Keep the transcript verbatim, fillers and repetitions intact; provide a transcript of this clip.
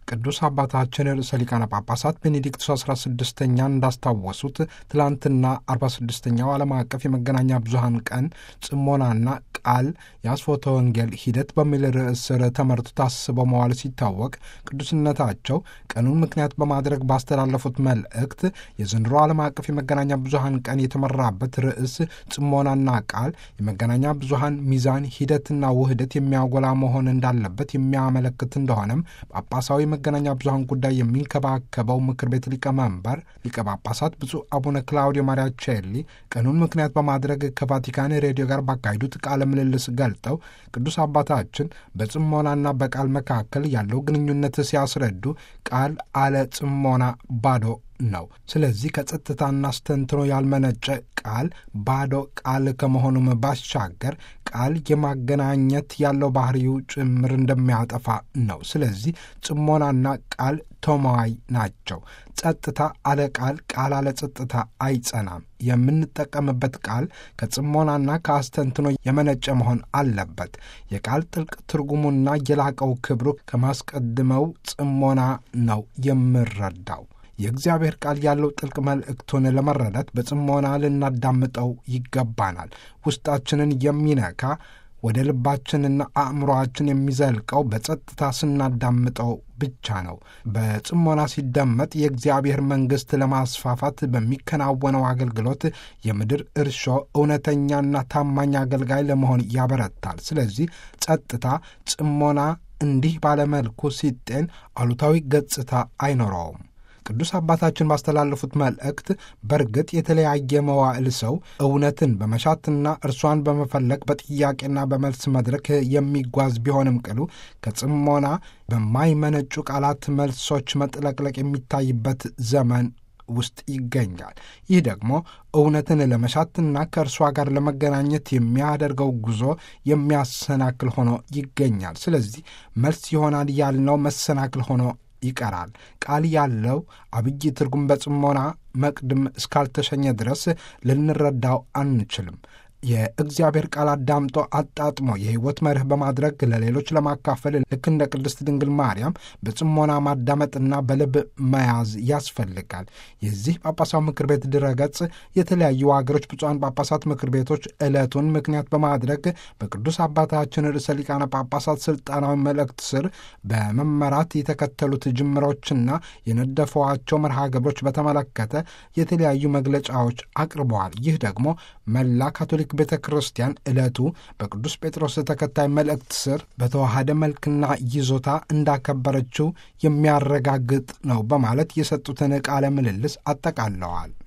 ቅዱስ አባታችን ርዕሰ ሊቃነ ጳጳሳት ቤኔዲክቱስ አስራ ስድስተኛ እንዳስታወሱት ትላንትና አርባ ስድስተኛው ዓለም አቀፍ የመገናኛ ብዙሃን ቀን ጽሞናና ቃል የአስፎተ ወንጌል ሂደት በሚል ርዕስ ስር ተመርቶ ታስቦ መዋል ሲታወቅ ቅዱስነታቸው ቀኑን ምክንያት በማድረግ ባስተላለፉት መልእክት የዘንድሮ ዓለም አቀፍ የመገናኛ ብዙሃን ቀን የተመራበት ርዕስ ጽሞናና ቃል የመገናኛ ብዙሃን ሚዛን ሂደትና ውህደት የሚያጎላ መሆን እንዳለበት የሚያመለክት እንደሆነም ጳጳሳዊ መገናኛ ብዙሃን ጉዳይ የሚንከባከበው ምክር ቤት ሊቀመንበር ሊቀ ጳጳሳት ብፁዕ አቡነ ክላውዲዮ ማሪያቼሊ ቀኑን ምክንያት በማድረግ ከቫቲካን ሬዲዮ ጋር ባካሄዱት ቃለ ምልልስ ገልጠው ቅዱስ አባታችን በጽሞናና በቃል መካከል ያለው ግንኙነት ሲያስረዱ ቃል አለ ጽሞና ባዶ ነው። ስለዚህ ከጸጥታና አስተንትኖ ያልመነጨ ቃል ባዶ ቃል ከመሆኑም ባሻገር ቃል የማገናኘት ያለው ባህሪው ጭምር እንደሚያጠፋ ነው። ስለዚህ ጽሞናና ቃል ቶማዋይ ናቸው። ጸጥታ አለ ቃል፣ ቃል አለ ጸጥታ አይጸናም። የምንጠቀምበት ቃል ከጽሞናና ከአስተንትኖ የመነጨ መሆን አለበት። የቃል ጥልቅ ትርጉሙና የላቀው ክብሩ ከማስቀድመው ጽሞና ነው የምረዳው። የእግዚአብሔር ቃል ያለው ጥልቅ መልእክቱን ለመረዳት በጽሞና ልናዳምጠው ይገባናል። ውስጣችንን የሚነካ ወደ ልባችንና አእምሮአችን የሚዘልቀው በጸጥታ ስናዳምጠው ብቻ ነው። በጽሞና ሲደመጥ የእግዚአብሔር መንግሥት ለማስፋፋት በሚከናወነው አገልግሎት የምድር እርሾ እውነተኛና ታማኝ አገልጋይ ለመሆን ያበረታል። ስለዚህ ጸጥታ፣ ጽሞና እንዲህ ባለመልኩ ሲጤን አሉታዊ ገጽታ አይኖረውም። ቅዱስ አባታችን ባስተላለፉት መልእክት በእርግጥ የተለያየ መዋዕል ሰው እውነትን በመሻትና እርሷን በመፈለግ በጥያቄና በመልስ መድረክ የሚጓዝ ቢሆንም ቅሉ ከጽሞና በማይመነጩ ቃላት መልሶች መጥለቅለቅ የሚታይበት ዘመን ውስጥ ይገኛል። ይህ ደግሞ እውነትን ለመሻትና ከእርሷ ጋር ለመገናኘት የሚያደርገው ጉዞ የሚያሰናክል ሆኖ ይገኛል። ስለዚህ መልስ ይሆናል ያልነው መሰናክል ሆኖ ይቀራል። ቃል ያለው አብይ ትርጉም በጽሞና መቅድም እስካልተሸኘ ድረስ ልንረዳው አንችልም። የእግዚአብሔር ቃል አዳምጦ አጣጥሞ የሕይወት መርህ በማድረግ ለሌሎች ለማካፈል ልክ እንደ ቅድስት ድንግል ማርያም በጽሞና ማዳመጥና በልብ መያዝ ያስፈልጋል። የዚህ ጳጳሳዊ ምክር ቤት ድረገጽ የተለያዩ አገሮች ብፁዓን ጳጳሳት ምክር ቤቶች ዕለቱን ምክንያት በማድረግ በቅዱስ አባታችን ርዕሰ ሊቃነ ጳጳሳት ሥልጣናዊ መልእክት ስር በመመራት የተከተሉት ጅምሮችና የነደፈዋቸው መርሃ ግብሮች በተመለከተ የተለያዩ መግለጫዎች አቅርበዋል። ይህ ደግሞ መላ ካቶሊክ ቤተ ክርስቲያን ዕለቱ በቅዱስ ጴጥሮስ ተከታይ መልእክት ስር በተዋሃደ መልክና ይዞታ እንዳከበረችው የሚያረጋግጥ ነው በማለት የሰጡትን ቃለ ምልልስ አጠቃለዋል።